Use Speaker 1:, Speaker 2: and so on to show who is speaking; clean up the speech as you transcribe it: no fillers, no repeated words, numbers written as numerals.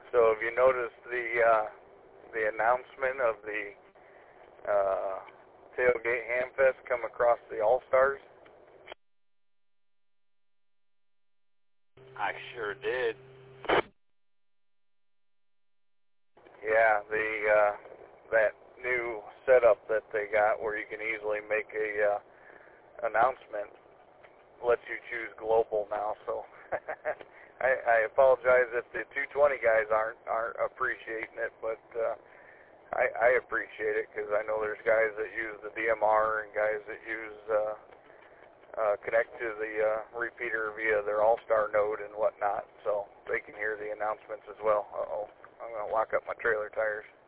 Speaker 1: So have you noticed the announcement of the Tailgate Hamfest come across the All-Stars?
Speaker 2: I sure did.
Speaker 1: Yeah, that new setup that they got where you can easily make a announcement lets you choose global now. So I apologize if the 220 guys aren't appreciating it, but I appreciate it because I know there's guys that use the DMR and guys that use connect to the repeater via their All-Star node and whatnot, so they can hear the announcements as well. Uh-oh, I'm going to lock up my trailer tires.